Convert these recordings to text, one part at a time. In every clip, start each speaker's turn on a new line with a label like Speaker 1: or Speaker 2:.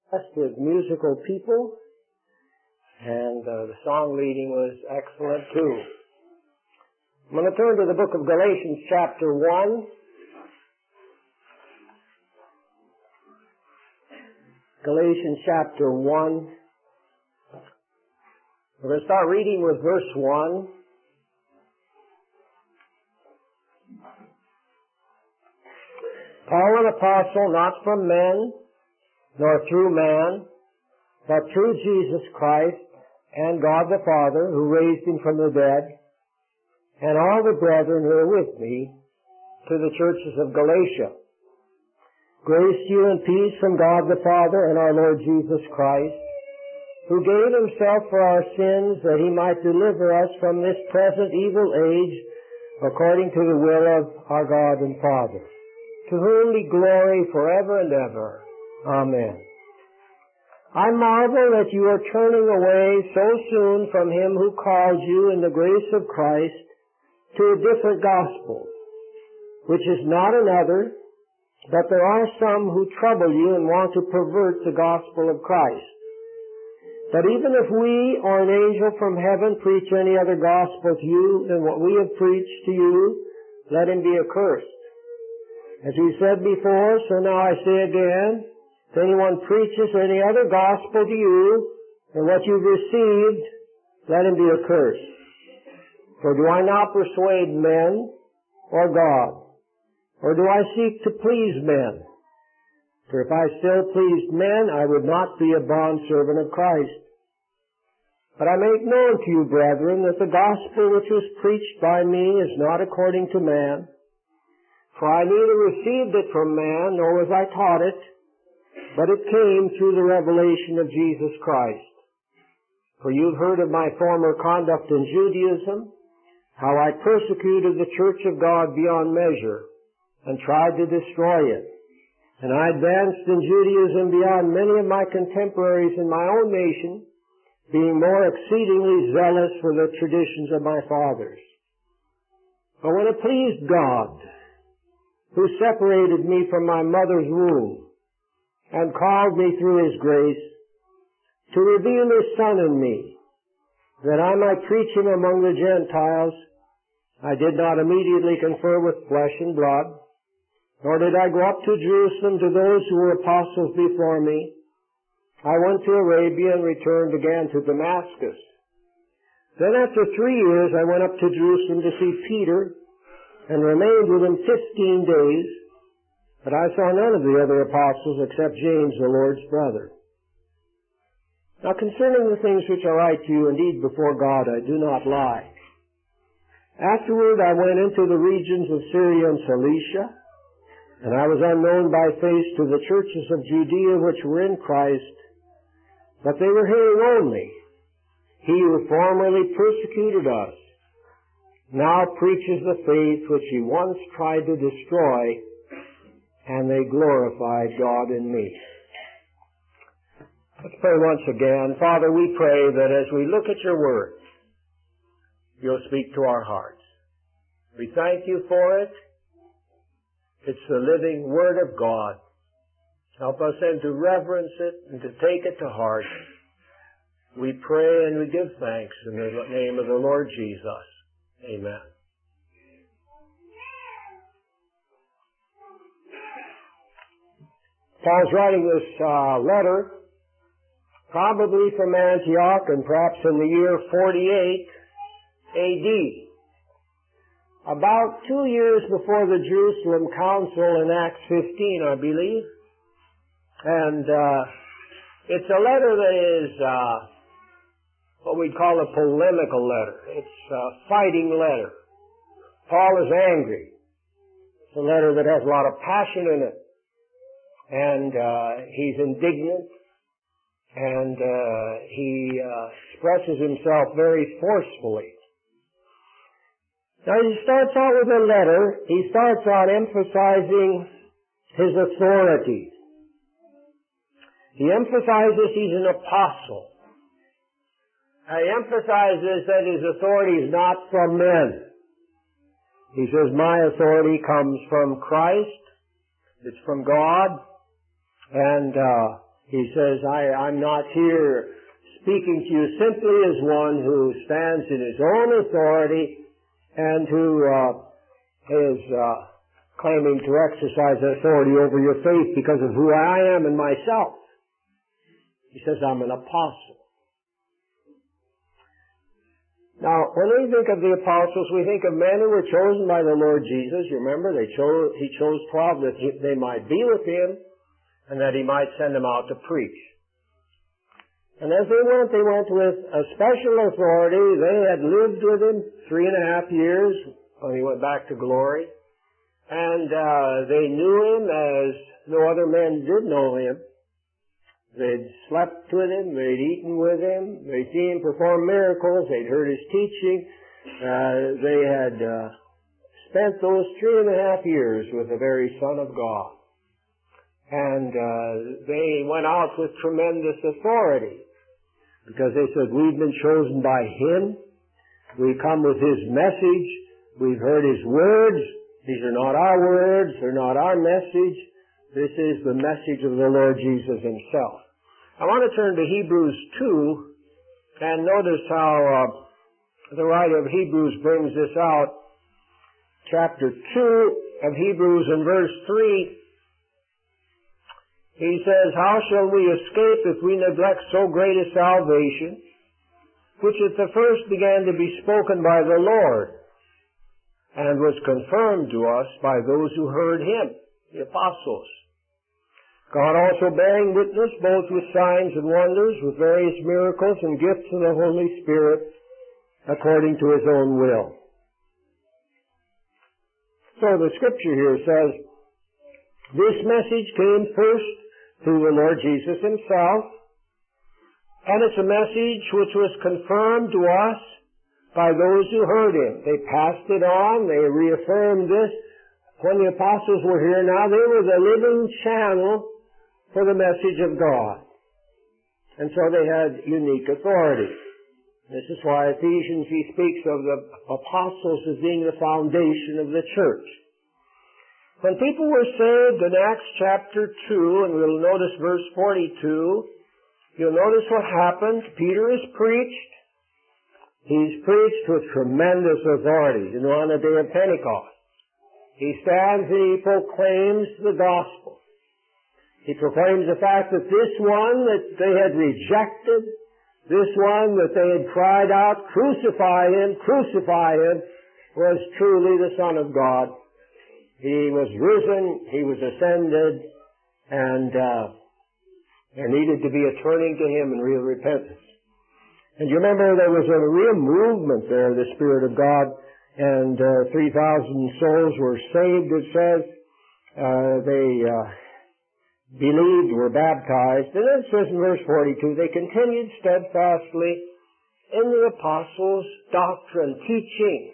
Speaker 1: With musical people, and the song leading was excellent too. I'm going to turn to the book of Galatians chapter 1. Galatians chapter 1. We're going to start reading with verse 1. Paul, an apostle, not from men, nor through man, but through Jesus Christ and God the Father, who raised him from the dead, and all the brethren who are with me, to the churches of Galatia. Grace to you and peace from God the Father and our Lord Jesus Christ, who gave himself for our sins that he might deliver us from this present evil age, according to the will of our God and Father, to whom be glory forever and ever. Amen. I marvel that you are turning away so soon from him who called you in the grace of Christ to a different gospel, which is not another, but there are some who trouble you and want to pervert the gospel of Christ. But even if we or an angel from heaven preach any other gospel to you than what we have preached to you, let him be accursed. As we said before, so now I say again, if anyone preaches any other gospel to you than what you've received, let him be accursed. For do I not persuade men or God? Or do I seek to please men? For if I still pleased men, I would not be a bondservant of Christ. But I make known to you, brethren, that the gospel which was preached by me is not according to man. For I neither received it from man, nor was I taught it, but it came through the revelation of Jesus Christ. For you've heard of my former conduct in Judaism, how I persecuted the church of God beyond measure, and tried to destroy it. And I advanced in Judaism beyond many of my contemporaries in my own nation, being more exceedingly zealous for the traditions of my fathers. But when it pleased God, who separated me from my mother's womb, and called me through his grace, to reveal his Son in me, that I might preach him among the Gentiles, I did not immediately confer with flesh and blood, nor did I go up to Jerusalem to those who were apostles before me. I went to Arabia and returned again to Damascus. Then after 3 years I went up to Jerusalem to see Peter, and remained with him 15 days, but I saw none of the other apostles except James, the Lord's brother. Now concerning the things which I write to you, indeed before God I do not lie. Afterward I went into the regions of Syria and Cilicia, and I was unknown by face to the churches of Judea which were in Christ, but they were hearing only, he who formerly persecuted us now preaches the faith which he once tried to destroy, and they glorified God in me. Let's pray once again. Father, we pray that as we look at your word, you'll speak to our hearts. We thank you for it. It's the living word of God. Help us then to reverence it and to take it to heart. We pray and we give thanks in the name of the Lord Jesus. Amen. Paul's writing this letter probably from Antioch and perhaps in the year 48 A.D. About 2 years before the Jerusalem Council in Acts 15, I believe. And it's a letter that is what we'd call a polemical letter. It's a fighting letter. Paul is angry. It's a letter that has a lot of passion in it. And he's indignant, and he expresses himself very forcefully. Now he starts out with a letter. He starts out emphasizing his authority. He emphasizes he's an apostle. He emphasizes that his authority is not from men. He says, my authority comes from Christ. It's from God. And He says, I'm not here speaking to you simply as one who stands in his own authority and who is claiming to exercise authority over your faith because of who I am and myself. He says, I'm an apostle. Now, when we think of the apostles, we think of men who were chosen by the Lord Jesus. You remember, he chose 12 that they might be with him and that he might send them out to preach. And as they went with a special authority. They had lived with him 3.5 years when he went back to glory. And they knew him as no other men did know him. They'd slept with him, they'd eaten with him, they'd seen him perform miracles, they'd heard his teaching. They had spent those 3.5 years with the very Son of God. And they went out with tremendous authority because they said, we've been chosen by him, we come with his message, we've heard his words, these are not our words, they're not our message, this is the message of the Lord Jesus himself. I want to turn to Hebrews 2 and notice how the writer of Hebrews brings this out. Chapter 2 of Hebrews and verse 3, he says, how shall we escape if we neglect so great a salvation, which at the first began to be spoken by the Lord, and was confirmed to us by those who heard him, the apostles? God also bearing witness both with signs and wonders, with various miracles and gifts of the Holy Spirit, according to his own will. So the scripture here says, this message came first through the Lord Jesus himself, and it's a message which was confirmed to us by those who heard him. They passed it on, they reaffirmed this. When the apostles were here now, they were the living channel for the message of God. And so they had unique authority. This is why Ephesians, he speaks of the apostles as being the foundation of the church. When people were saved in Acts chapter 2, and we'll notice verse 42, you'll notice what happened. Peter is preached. He's preached with tremendous authority, on the day of Pentecost. He stands and he proclaims the gospel. He proclaims the fact that this one that they had rejected, this one that they had cried out, crucify him, was truly the Son of God. He was risen, he was ascended, and there needed to be a turning to him in real repentance. And you remember there was a real movement there, the Spirit of God, and 3,000 souls were saved, it says. They believed, were baptized. And then it says in verse 42, they continued steadfastly in the apostles' doctrine, teaching.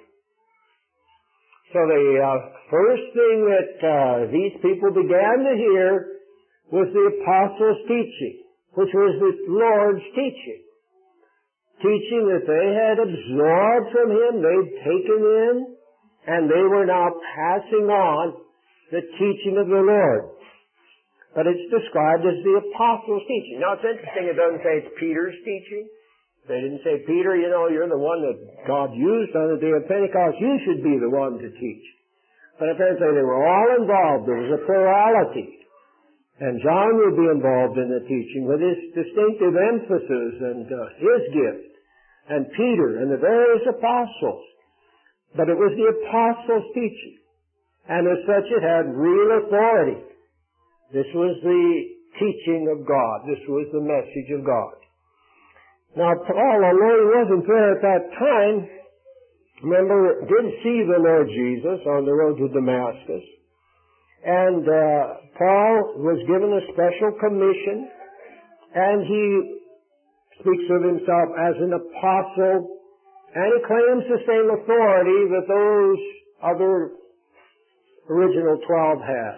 Speaker 1: So the first thing that these people began to hear was the apostles' teaching, which was the Lord's teaching. Teaching that they had absorbed from him, they'd taken in, and they were now passing on the teaching of the Lord. But it's described as the apostles' teaching. Now, it's interesting, it doesn't say it's Peter's teaching. They didn't say, Peter, you're the one that God used on the day of Pentecost. You should be the one to teach. But apparently they were all involved. There was a plurality. And John would be involved in the teaching with his distinctive emphasis and his gift. And Peter and the various apostles. But it was the apostles' teaching. And as such, it had real authority. This was the teaching of God. This was the message of God. Now, Paul, although he wasn't there at that time, remember, did see the Lord Jesus on the road to Damascus. And Paul was given a special commission, and he speaks of himself as an apostle, and he claims the same authority that those other original 12 had.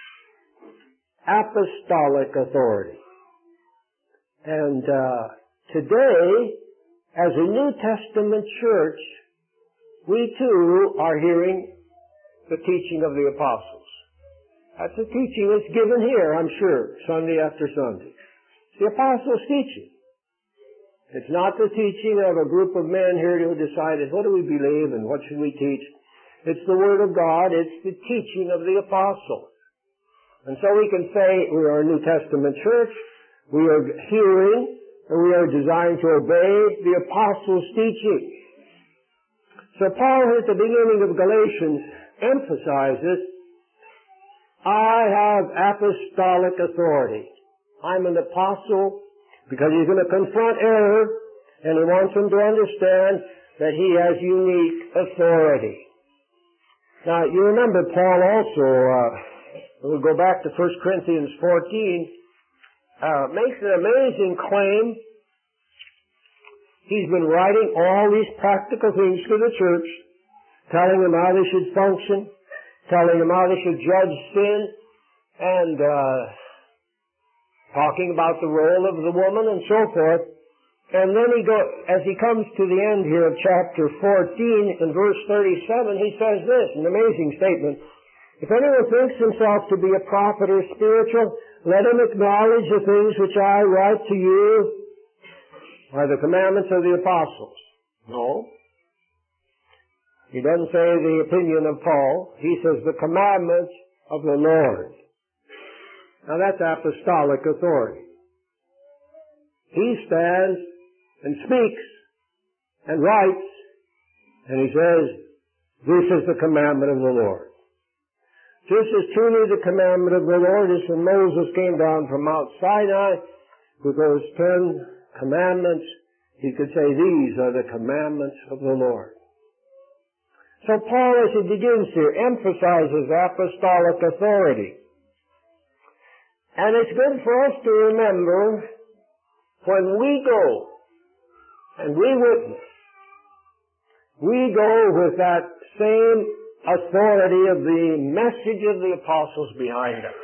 Speaker 1: Apostolic authority. And today, as a New Testament church, we too are hearing the teaching of the apostles. That's the teaching that's given here, I'm sure, Sunday after Sunday. It's the apostles' teaching. It's not the teaching of a group of men here who decided, what do we believe and what should we teach? It's the Word of God. It's the teaching of the apostles. And so we can say we are a New Testament church. We are hearing and we are designed to obey the apostles' teaching. So Paul at the beginning of Galatians emphasizes, I have apostolic authority. I'm an apostle because he's going to confront error, and he wants them to understand that he has unique authority. Now, you remember Paul also, we'll go back to 1 Corinthians 14, makes an amazing claim. He's been writing all these practical things to the church, telling them how they should function, telling them how they should judge sin, and talking about the role of the woman and so forth. And then as he comes to the end here of chapter 14 in verse 37, he says this, an amazing statement. If anyone thinks himself to be a prophet or spiritual, let him acknowledge the things which I write to you are the commandments of the apostles. No. He doesn't say the opinion of Paul. He says the commandments of the Lord. Now that's apostolic authority. He stands and speaks and writes, and he says, this is the commandment of the Lord. Just as truly the commandment of the Lord is when Moses came down from Mount Sinai with those 10 commandments, he could say, these are the commandments of the Lord. So Paul, as he begins here, emphasizes apostolic authority. And it's good for us to remember when we go and we witness, we go with that same authority of the message of the apostles behind us.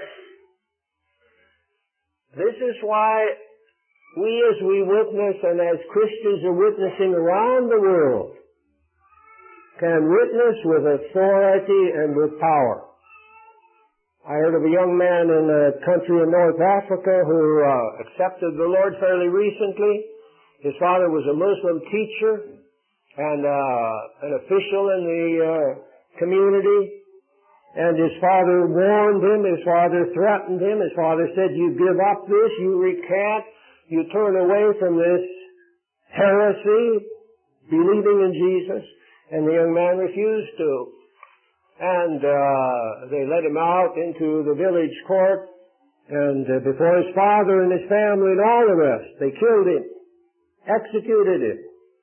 Speaker 1: This is why as we witness and as Christians are witnessing around the world, can witness with authority and with power. I heard of a young man in a country in North Africa who accepted the Lord fairly recently. His father was a Muslim teacher and an official in the community. And his father warned him, his father threatened him, his father said, you give up this, you recant, you turn away from this heresy, believing in Jesus. And the young man refused to. And they let him out into the village court, and before his father and his family and all the rest, they killed him, executed him.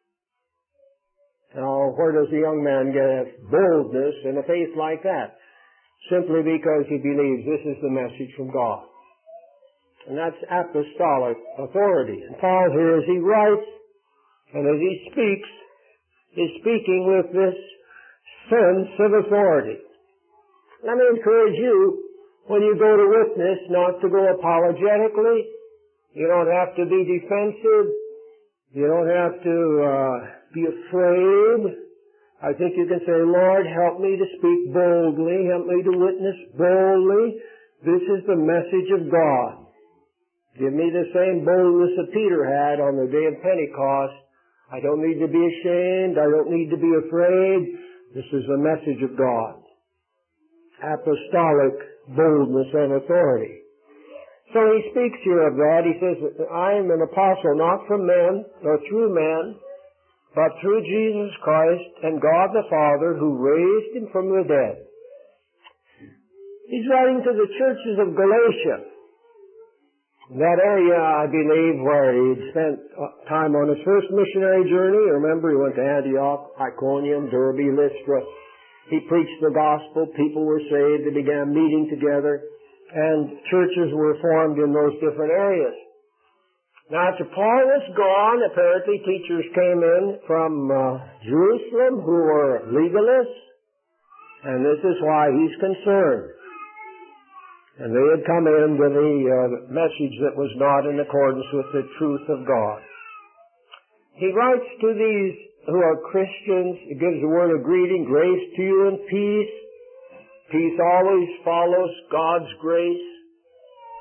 Speaker 1: Now, where does a young man get boldness and a faith like that? Simply because he believes this is the message from God. And that's apostolic authority. And Paul here, as he writes and as he speaks, is speaking with this sense of authority. Let me encourage you, when you go to witness, not to go apologetically. You don't have to be defensive. You don't have to be afraid. I think you can say, Lord, help me to speak boldly. Help me to witness boldly. This is the message of God. Give me the same boldness that Peter had on the day of Pentecost. I don't need to be ashamed. I don't need to be afraid. This is the message of God. Apostolic boldness and authority. So he speaks here of that. He says, I am an apostle not from men, nor through men, but through Jesus Christ and God the Father who raised him from the dead. He's writing to the churches of Galatia. That area, I believe, where he'd spent time on his first missionary journey. Remember, he went to Antioch, Iconium, Derbe, Lystra. He preached the gospel. People were saved. They began meeting together. And churches were formed in those different areas. Now, after Paul was gone, apparently teachers came in from Jerusalem who were legalists. And this is why he's concerned. And they had come in with a message that was not in accordance with the truth of God. He writes to these who are Christians, he gives a word of greeting, grace to you and peace. Peace always follows God's grace.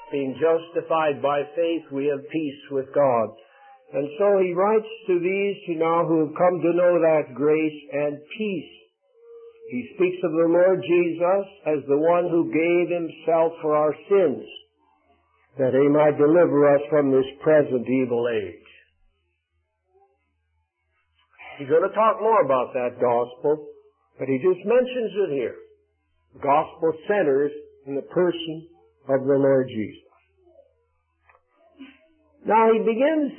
Speaker 1: being justified by faith, we have peace with God. And so he writes to these who have come to know that grace and peace. He speaks of the Lord Jesus as the one who gave himself for our sins, that he might deliver us from this present evil age. He's going to talk more about that gospel, but he just mentions it here. The gospel centers in the person of the Lord Jesus. Now he begins,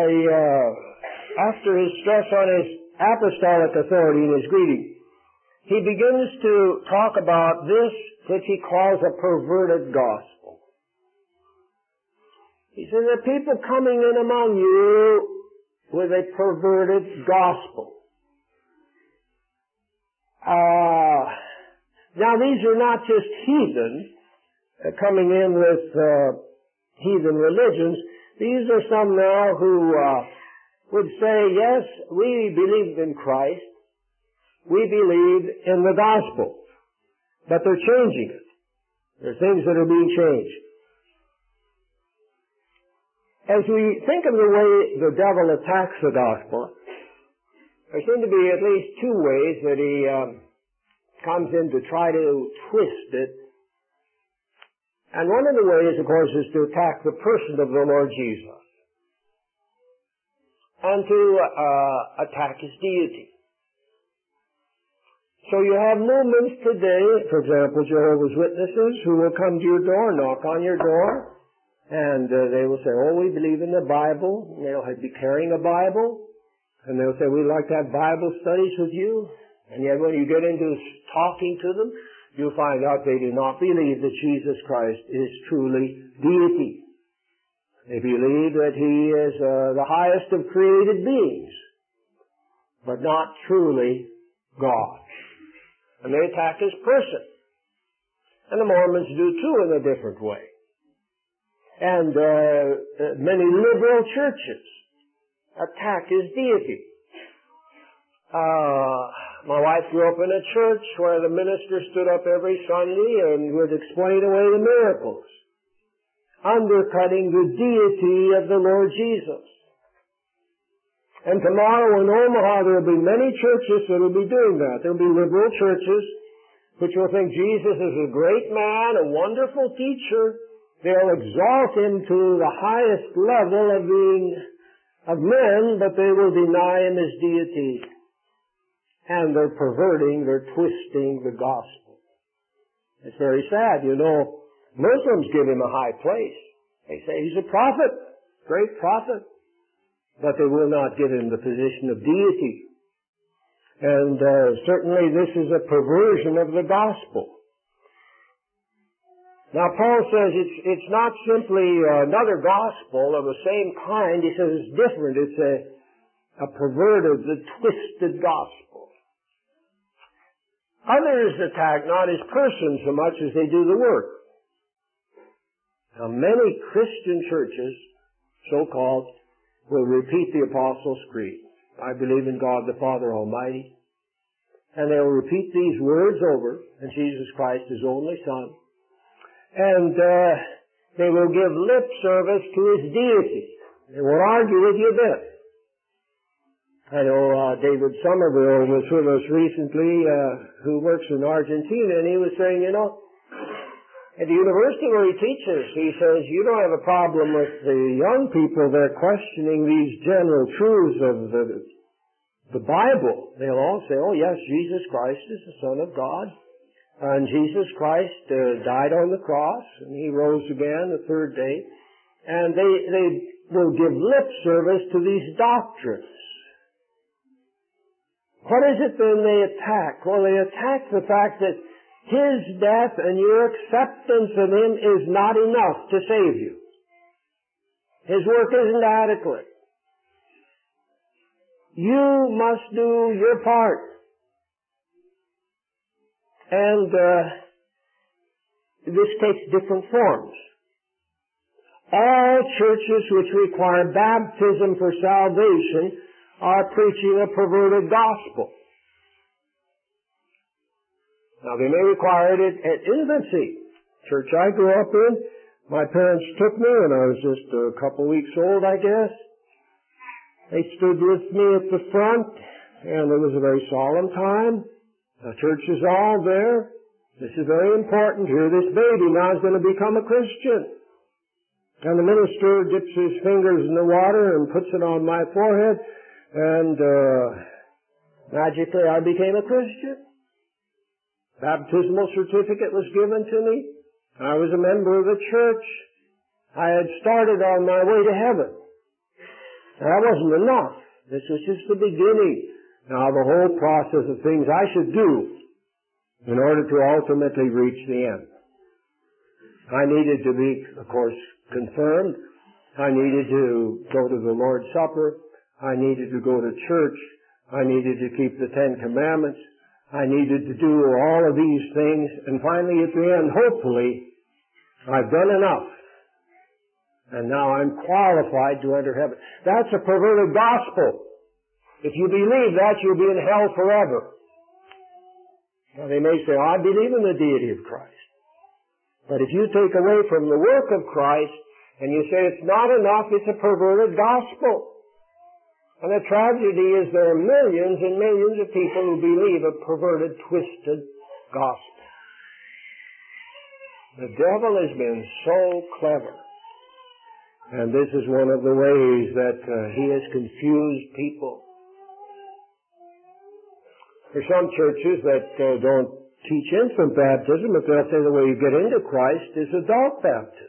Speaker 1: after his stress on his apostolic authority in his greeting, he begins to talk about this which he calls a perverted gospel. He says, the people coming in among you with a perverted gospel. Now these are not just heathen coming in with heathen religions. These are some now who would say, yes, we believe in Christ. We believe in the gospel. But they're changing it. There are things that are being changed. As we think of the way the devil attacks the gospel, there seem to be at least two ways that he comes in to try to twist it. And one of the ways, of course, is to attack the person of the Lord Jesus and to attack his deity. So you have movements today, for example, Jehovah's Witnesses, who will come to your door, knock on your door, and they will say, oh, we believe in the Bible. And they'll be carrying a Bible. And they'll say, we'd like to have Bible studies with you. And yet when you get into talking to them, you'll find out they do not believe that Jesus Christ is truly deity. They believe that he is the highest of created beings, but not truly God. And they attack his person. And the Mormons do too in a different way. And many liberal churches attack his deity. My wife grew up in a church where the minister stood up every Sunday and would explain away the miracles, undercutting the deity of the Lord Jesus. And tomorrow in Omaha there will be many churches that will be doing that. There will be liberal churches which will think Jesus is a great man, a wonderful teacher. They'll exalt him to the highest level of men, but they will deny him his deity. And they're perverting, they're twisting the gospel. It's very sad. Muslims give him a high place. They say he's a prophet, great prophet. But they will not give him the position of deity. And certainly this is a perversion of the gospel. Now Paul says it's not simply another gospel of the same kind. He says it's different. It's a perverted, a twisted gospel. Others attack not his person so much as they do the work. Now many Christian churches, so-called, will repeat the Apostles' Creed. I believe in God the Father Almighty. And they will repeat these words over, and Jesus Christ, his only Son. And they will give lip service to his deity. They won't argue with you a bit. I know David Somerville was with us recently, who works in Argentina, and he was saying, at the university where he teaches, he says, you don't have a problem with the young people. They're questioning these general truths of the Bible. They'll all say, oh yes, Jesus Christ is the Son of God. And Jesus Christ died on the cross, and he rose again the third day. And they will give lip service to these doctrines. What is it then they attack? Well, they attack the fact that his death and your acceptance of him is not enough to save you. His work isn't adequate. You must do your part. And this takes different forms. All churches which require baptism for salvation are preaching a perverted gospel. Now, they may require it at infancy. Church I grew up in, My parents took me when I was just a couple weeks old, I guess. They stood with me at the front, and it was a very solemn time. The church is all there. This is very important here. This baby now is going to become a Christian. And the minister dips his fingers in the water and puts it on my forehead, and magically I became a Christian. Baptismal certificate was given to me. I was a member of the church. I had started on my way to heaven. That wasn't enough. This was just the beginning. Now the whole process of things I should do in order to ultimately reach the end. I needed to be, of course, confirmed. I needed to go to the Lord's Supper. I needed to go to church. I needed to keep the Ten Commandments. I needed to do all of these things. And finally, at the end, hopefully, I've done enough. And now I'm qualified to enter heaven. That's a perverted gospel. If you believe that, you'll be in hell forever. Now they may say, I believe in the deity of Christ. But if you take away from the work of Christ and you say it's not enough, it's a perverted gospel. And the tragedy is there are millions and millions of people who believe a perverted, twisted gospel. The devil has been so clever. And this is one of the ways that he has confused people. There are some churches that don't teach infant baptism, but they'll say the way you get into Christ is adult baptism.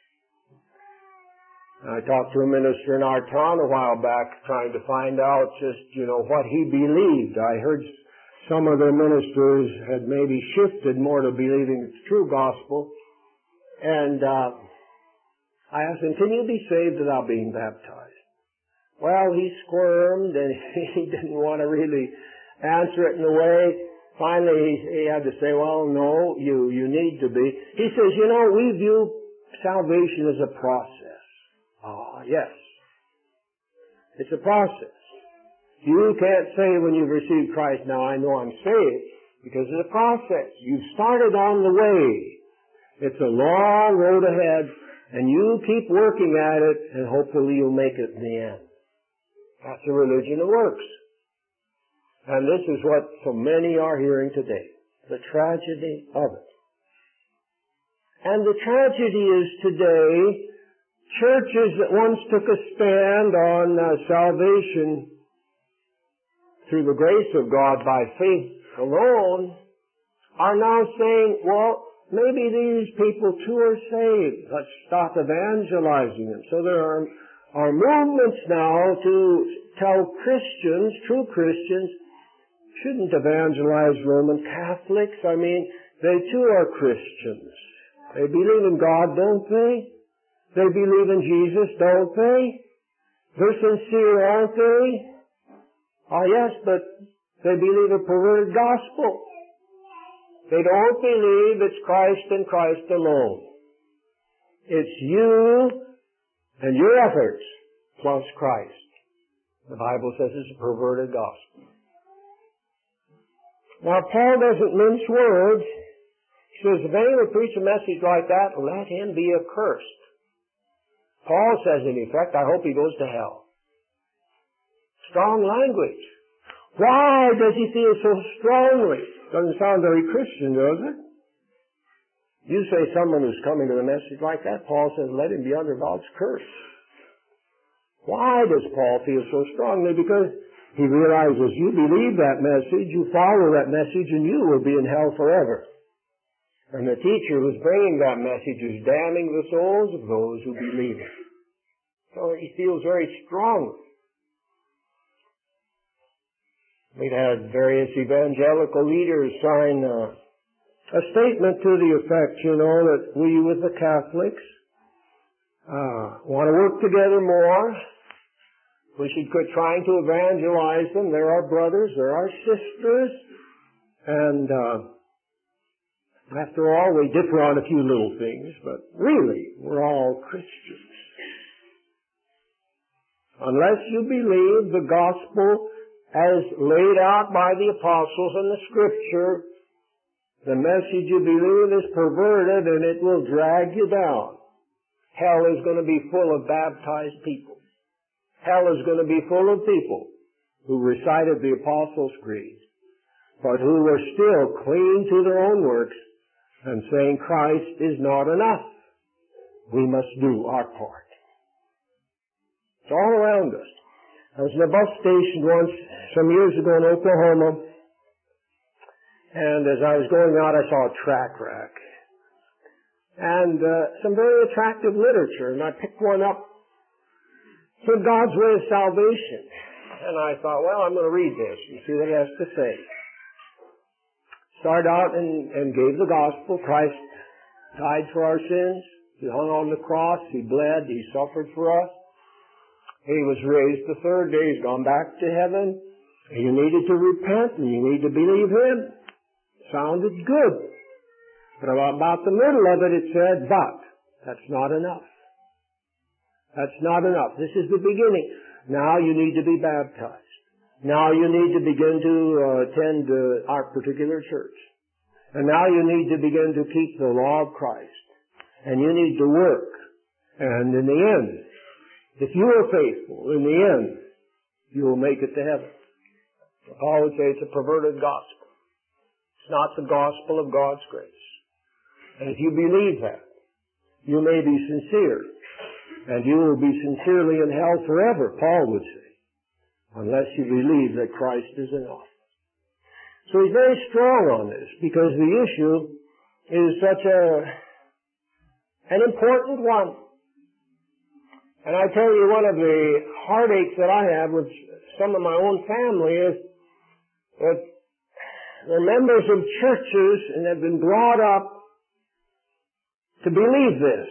Speaker 1: I talked to a minister in our town a while back trying to find out just, what he believed. I heard some of the ministers had maybe shifted more to believing the true gospel. And I asked him, can you be saved without being baptized? Well, he squirmed and he didn't want to really answer it in a way. Finally, he had to say, well, no, you need to be. He says, we view salvation as a process. Ah, yes. It's a process. You can't say when you've received Christ, now I know I'm saved, because it's a process. You've started on the way. It's a long road ahead, and you keep working at it, and hopefully you'll make it in the end. That's a religion that works. And this is what so many are hearing today. The tragedy of it. And the tragedy is today, churches that once took a stand on salvation through the grace of God by faith alone are now saying, well, maybe these people too are saved. Let's stop evangelizing them. So there are movements now to tell Christians, true Christians, shouldn't evangelize Roman Catholics. I mean, they too are Christians. They believe in God, don't they? They believe in Jesus, don't they? They're sincere, aren't they? Oh, yes, but they believe a perverted gospel. They don't believe it's Christ and Christ alone. It's you and your efforts plus Christ. The Bible says it's a perverted gospel. Now, Paul doesn't mince words. He says, if anyone would preach a message like that, let him be accursed. Paul says, in effect, I hope he goes to hell. Strong language. Why does he feel so strongly? Doesn't sound very Christian, does it? You say someone who's coming to a message like that, Paul says, let him be under God's curse. Why does Paul feel so strongly? Because he realizes you believe that message, you follow that message, and you will be in hell forever. And the teacher who's bringing that message is damning the souls of those who believe it. So he feels very strongly. We've had various evangelical leaders sign a statement to the effect, that we with the Catholics want to work together more. We should quit trying to evangelize them. They're our brothers, they're our sisters, and after all, we differ on a few little things, but really, we're all Christians. Unless you believe the gospel as laid out by the apostles in the Scripture, the message you believe is perverted and it will drag you down. hell is going to be full of baptized people. Hell is going to be full of people who recited the Apostles' Creed, but who were still clinging to their own works and saying Christ is not enough. We must do our part. It's all around us. I was in a bus station once, some years ago in Oklahoma, and as I was going out, I saw a tract rack. And some very attractive literature, and I picked one up. It's God's Way of Salvation. And I thought, well, I'm going to read this and see what it has to say. Started out and gave the gospel. Christ died for our sins. He hung on the cross. He bled. He suffered for us. He was raised the third day. He's gone back to heaven. You needed to repent and you need to believe Him. Sounded good. But about the middle of it said, but that's not enough. That's not enough. This is the beginning. Now you need to be baptized. Now you need to begin to attend our particular church. And now you need to begin to keep the law of Christ. And you need to work. And in the end, if you are faithful, in the end, you will make it to heaven. Paul would say it's a perverted gospel. It's not the gospel of God's grace. And if you believe that, you may be sincere. And you will be sincerely in hell forever, Paul would say, unless you believe that Christ is enough. So he's very strong on this, because the issue is such an important one. And I tell you, one of the heartaches that I have with some of my own family is that they're members of churches and have been brought up to believe this.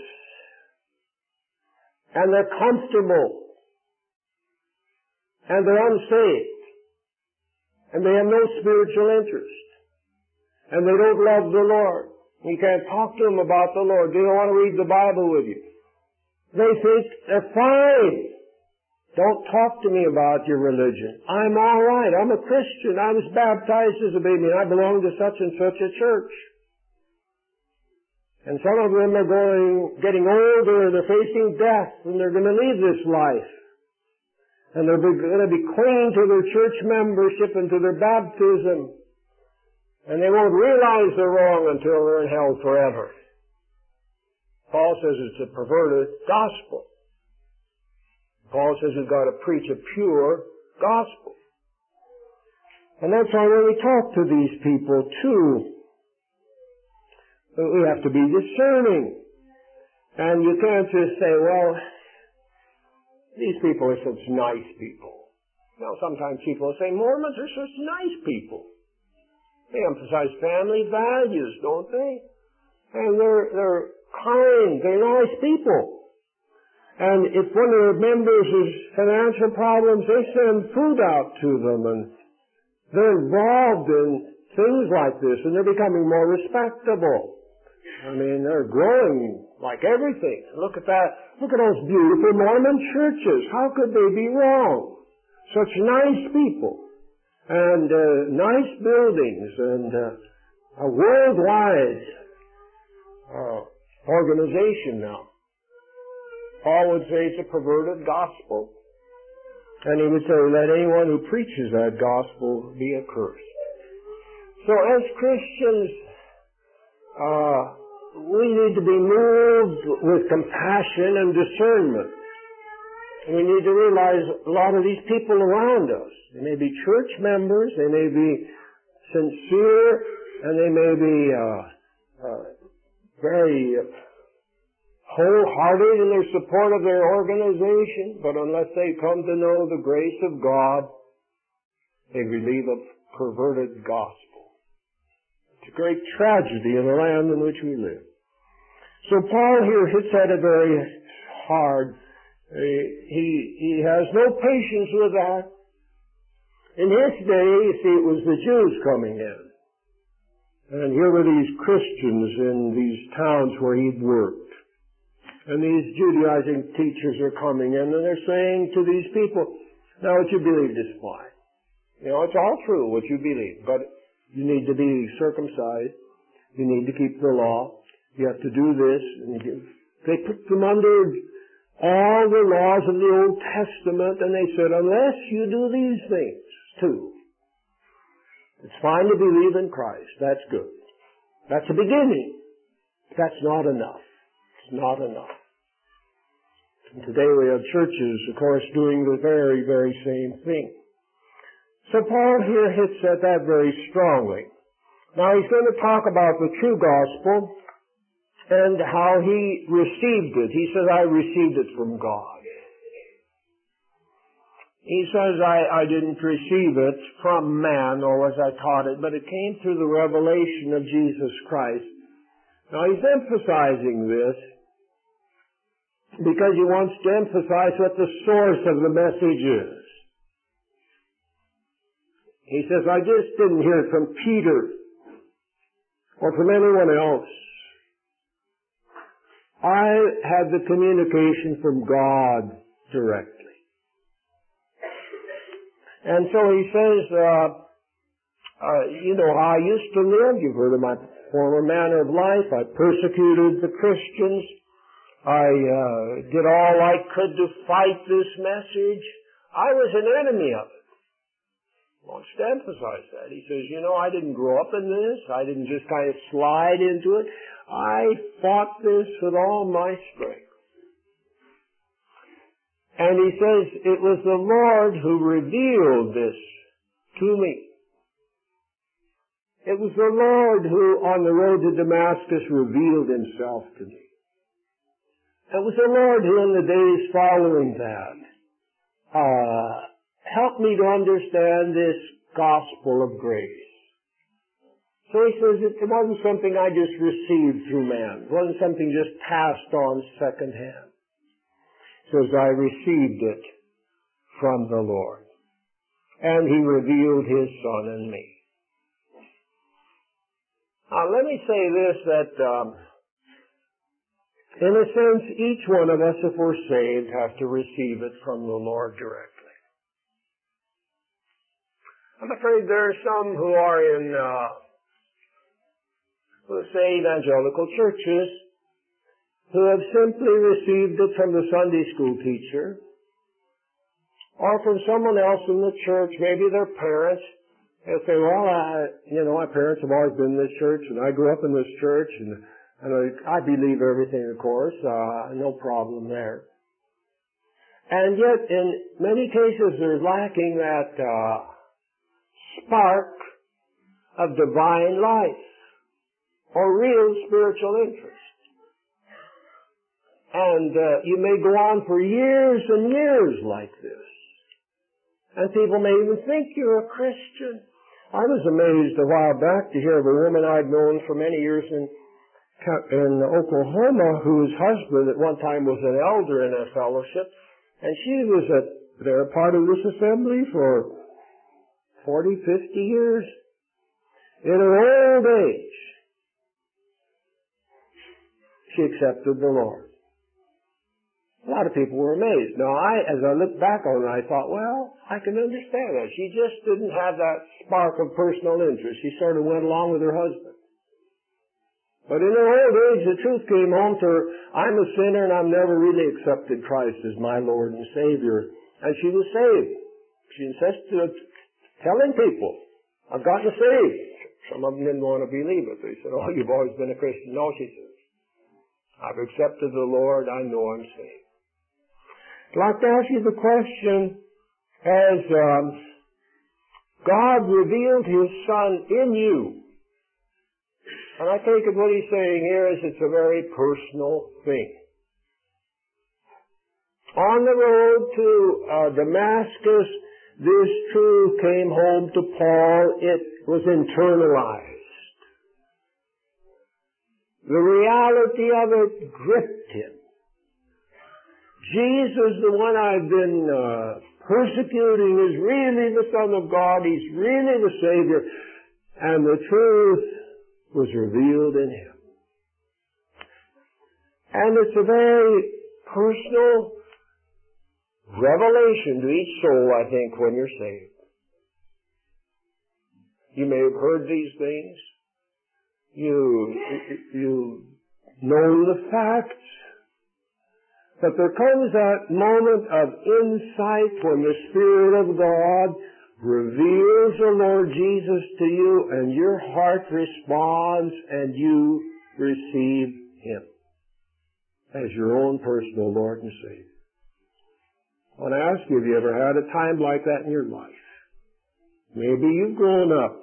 Speaker 1: And they're comfortable. And they're unsaved. And they have no spiritual interest. And they don't love the Lord. You can't talk to them about the Lord. They don't want to read the Bible with you. They think they're fine. Don't talk to me about your religion. I'm all right. I'm a Christian. I was baptized as a baby and I belong to such and such a church. And some of them are getting older, they're facing death, and they're going to leave this life. And they're going to be clinging to their church membership and to their baptism. And they won't realize they're wrong until they're in hell forever. Paul says it's a perverted gospel. Paul says we've got to preach a pure gospel. And that's why when we talk to these people too, we have to be discerning. And you can't just say, well, these people are such nice people. Now, sometimes people say, Mormons are such nice people. They emphasize family values, don't they? And they're kind, they're nice people. And if one of their members has financial problems, they send food out to them, and they're involved in things like this, and they're becoming more respectable. I mean, they're growing like everything. Look at that. Look at those beautiful Mormon churches. How could they be wrong? Such nice people. And nice buildings. And a worldwide organization now. Paul would say it's a perverted gospel. And he would say, let anyone who preaches that gospel be accursed. So as Christians, we need to be moved with compassion and discernment. We need to realize a lot of these people around us, they may be church members, they may be sincere, and they may be very wholehearted in their support of their organization, but unless they come to know the grace of God, they believe a perverted gospel. It's a great tragedy in the land in which we live. So Paul here hits at it very hard. He has no patience with that. In his day, you see, it was the Jews coming in. And here were these Christians in these towns where he'd worked. And these Judaizing teachers are coming in and they're saying to these people, now what you believe is fine. You know, it's all true what you believe, but you need to be circumcised. You need to keep the law. You have to do this. And
Speaker 2: They put them under all the laws of the Old Testament, and they said, unless you do these things too, it's fine to believe in Christ. That's good. That's a beginning. That's not enough. It's not enough. And today we have churches, of course, doing the very, very same thing. So Paul here hits at that very strongly. Now he's going to talk about the true gospel and how he received it. He says, I received it from God. He says, I didn't receive it from man, or as I taught it, but it came through the revelation of Jesus Christ. Now he's emphasizing this because he wants to emphasize what the source of the message is. He says, I just didn't hear it from Peter or from anyone else. I had the communication from God directly. And so he says, you know how I used to live. You've heard of my former manner of life. I persecuted the Christians. I did all I could to fight this message. I was an enemy of it. He wants to emphasize that. He says, you know, I didn't grow up in this. I didn't just kind of slide into it. I fought this with all my strength. And he says, it was the Lord who revealed this to me. It was the Lord who, on the road to Damascus, revealed himself to me. It was the Lord who, in the days following that, helped me to understand this gospel of grace. So he says it wasn't something I just received through man. It wasn't something just passed on secondhand. He says, I received it from the Lord. And he revealed his Son in me. Now let me say this, that in a sense, each one of us, if we're saved, have to receive it from the Lord directly. I'm afraid there are some who are in, let's say, evangelical churches who have simply received it from the Sunday school teacher or from someone else in the church, maybe their parents. They'll say, well, my parents have always been in this church, and I grew up in this church, and I believe everything, of course, no problem there. And yet, in many cases, they're lacking that spark of divine life or real spiritual interest. And you may go on for years and years like this. And people may even think you're a Christian. I was amazed a while back to hear of a woman I'd known for many years in Oklahoma, whose husband at one time was an elder in a fellowship, and she was a part of this assembly for 40, 50 years. In her old age, she accepted the Lord. A lot of people were amazed. Now, as I looked back on it, I thought, well, I can understand that. She just didn't have that spark of personal interest. She sort of went along with her husband. But in her old age, the truth came home to her, I'm a sinner and I've never really accepted Christ as my Lord and Savior. And she was saved. She insisted on telling people, I've gotten saved. Some of them didn't want to believe it. They said, oh, you've always been a Christian. No, she says, I've accepted the Lord. I know I'm saved. I'd like to ask you the question, as God revealed his Son in you. And I think what he's saying here is it's a very personal thing. On the road to Damascus, this truth came home to Paul. It was internalized. The reality of it gripped him. Jesus, the one I've been persecuting, is really the Son of God. He's really the Savior. And the truth was revealed in him. And it's a very personal revelation to each soul, I think, when you're saved. You may have heard these things. You know the facts. But there comes that moment of insight when the Spirit of God reveals the Lord Jesus to you and your heart responds and you receive Him as your own personal Lord and Savior. I want to ask you, have you ever had a time like that in your life? Maybe you've grown up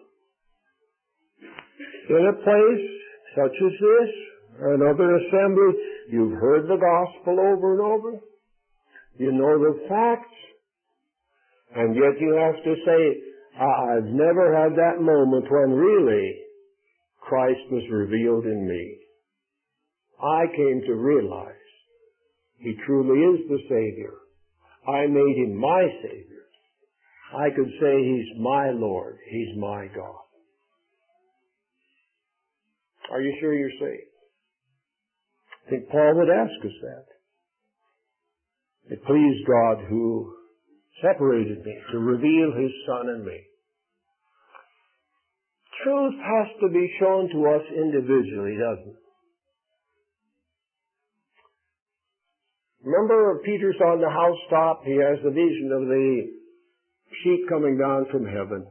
Speaker 2: in a place such as this, or another assembly. You've heard the gospel over and over. You know the facts. And yet you have to say, I've never had that moment when really Christ was revealed in me. I came to realize He truly is the Savior. I made Him my Savior. I could say He's my Lord. He's my God. Are you sure you're saved? I think Paul would ask us that. It pleased God who separated me to reveal His Son in me. Truth has to be shown to us individually, doesn't it? Remember, Peter's on the housetop. He has the vision of the sheep coming down from heaven.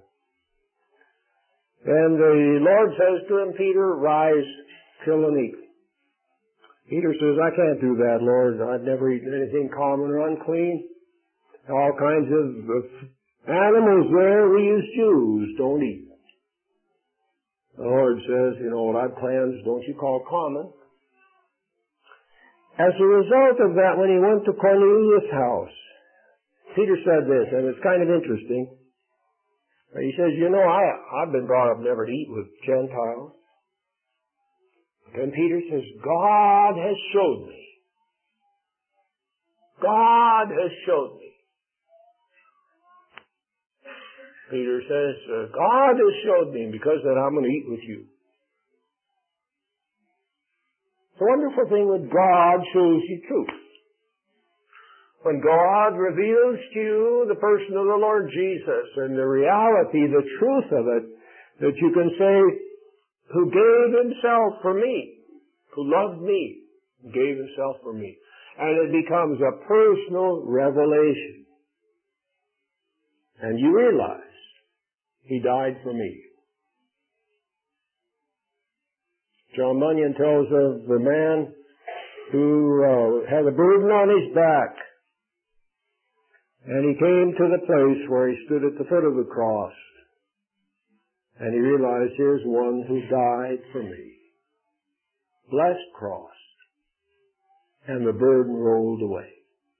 Speaker 2: And the Lord says to him, Peter, rise, kill and eat. Peter says, I can't do that, Lord. I've never eaten anything common or unclean. All kinds of animals there we as Jews don't eat. The Lord says, you know what I've cleansed, don't you call common? As a result of that, when he went to Cornelius' house, Peter said this, and it's kind of interesting. He says, you know, I've been brought up never to eat with Gentiles. And Peter says, God has showed me. God has showed me. Peter says, God has showed me, and because of that I'm going to eat with you. The wonderful thing with God shows you truth. When God reveals to you the person of the Lord Jesus and the reality, the truth of it, that you can say, who gave Himself for me, who loved me, gave Himself for me. And it becomes a personal revelation. And you realize He died for me. John Bunyan tells of the man who had a burden on his back. And he came to the place where he stood at the foot of the cross. And he realized, here's one who died for me. Blessed cross. And the burden rolled away.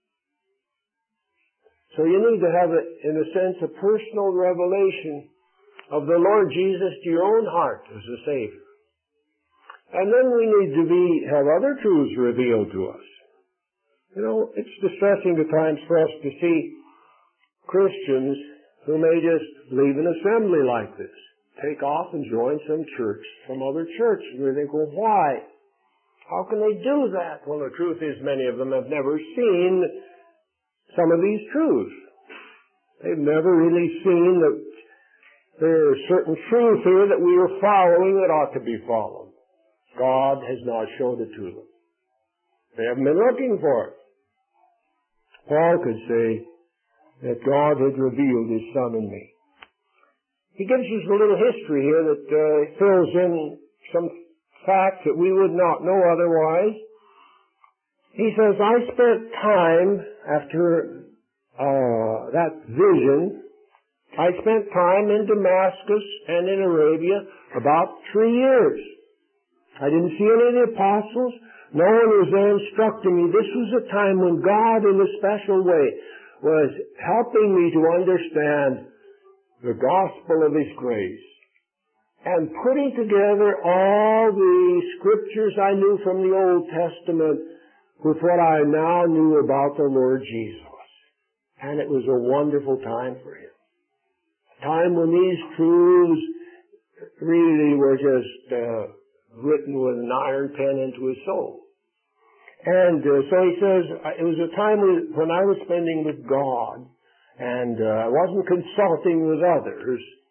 Speaker 2: So you need to have, in a sense, a personal revelation of the Lord Jesus to your own heart as a Savior. And then we need to have other truths revealed to us. You know, it's distressing at times for us to see Christians who may just leave an assembly like this, take off and join some other church. And we think, well, why? How can they do that? Well, the truth is many of them have never seen some of these truths. They've never really seen that there are certain truths here that we are following that ought to be followed. God has not shown it to them. They haven't been looking for it. Paul could say that God had revealed His Son in me. He gives us a little history here that fills in some facts that we would not know otherwise. He says, I spent time after that vision. I spent time in Damascus and in Arabia about 3 years. I didn't see any of the apostles. No one was there instructing me. This was a time when God, in a special way, was helping me to understand the gospel of His grace and putting together all the scriptures I knew from the Old Testament with what I now knew about the Lord Jesus. And it was a wonderful time for him. A time when these truths really were just written with an iron pen into his soul. And so he says, it was a time when I was spending with God, and I wasn't consulting with others,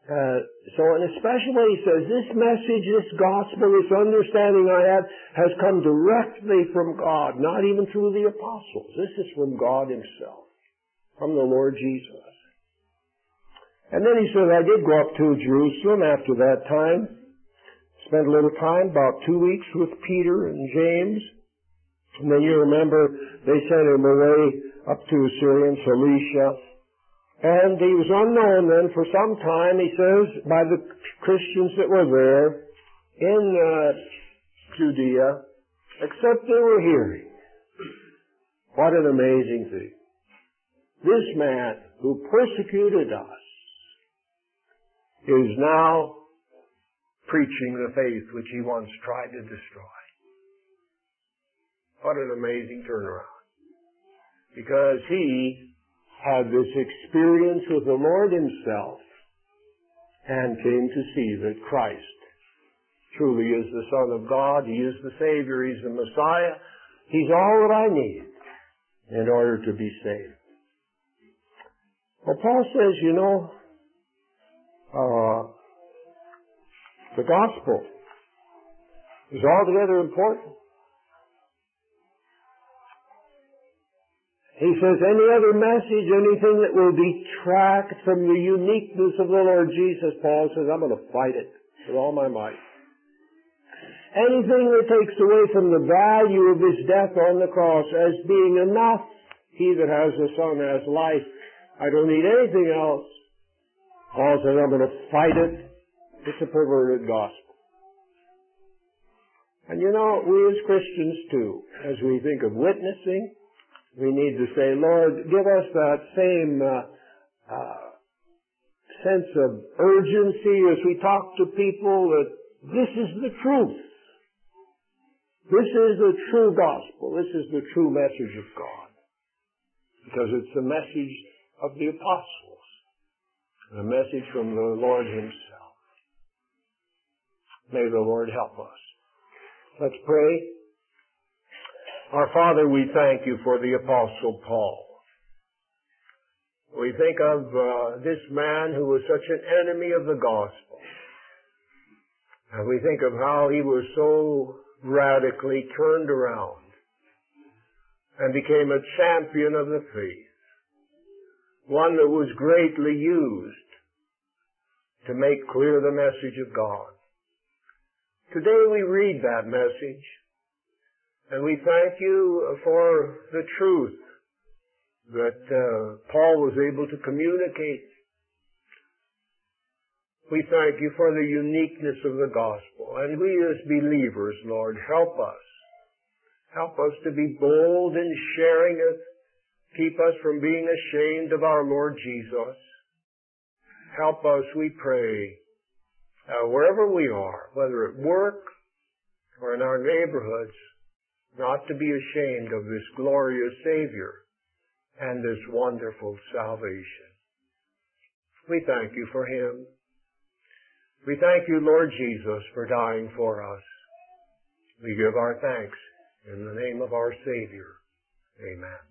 Speaker 2: In a special way, he says, this message, this gospel, this understanding I have has come directly from God, not even through the apostles. This is from God himself, from the Lord Jesus. And then he says, I did go up to Jerusalem after that time, spent a little time, about 2 weeks with Peter and James. And then you remember they sent him away up to Syria and Cilicia. And he was unknown then for some time, he says, by the Christians that were there in Judea, except they were hearing. What an amazing thing. This man who persecuted us is now preaching the faith which he once tried to destroy. What an amazing turnaround. Because he had this experience with the Lord himself and came to see that Christ truly is the Son of God. He is the Savior. He's the Messiah. He's all that I need in order to be saved. Well, Paul says, the gospel is altogether important. He says any other message, anything that will detract from the uniqueness of the Lord Jesus, Paul says, I'm going to fight it with all my might. Anything that takes away from the value of his death on the cross as being enough, he that has the Son has life. I don't need anything else. Paul says, I'm going to fight it. It's a perverted gospel. And we as Christians too, as we think of witnessing, we need to say, Lord, give us that same sense of urgency as we talk to people that this is the truth. This is the true gospel. This is the true message of God. Because it's the message of the apostles. A message from the Lord himself. May the Lord help us. Let's pray. Our Father, we thank you for the Apostle Paul. We think of this man who was such an enemy of the gospel. And we think of how he was so radically turned around and became a champion of the faith. One that was greatly used to make clear the message of God. Today we read that message. And we thank you for the truth that Paul was able to communicate. We thank you for the uniqueness of the gospel. And we as believers, Lord, help us. Help us to be bold in sharing it. Keep us from being ashamed of our Lord Jesus. Help us, we pray, wherever we are, whether at work or in our neighborhoods, not to be ashamed of this glorious Savior and this wonderful salvation. We thank you for him. We thank you, Lord Jesus, for dying for us. We give our thanks in the name of our Savior. Amen.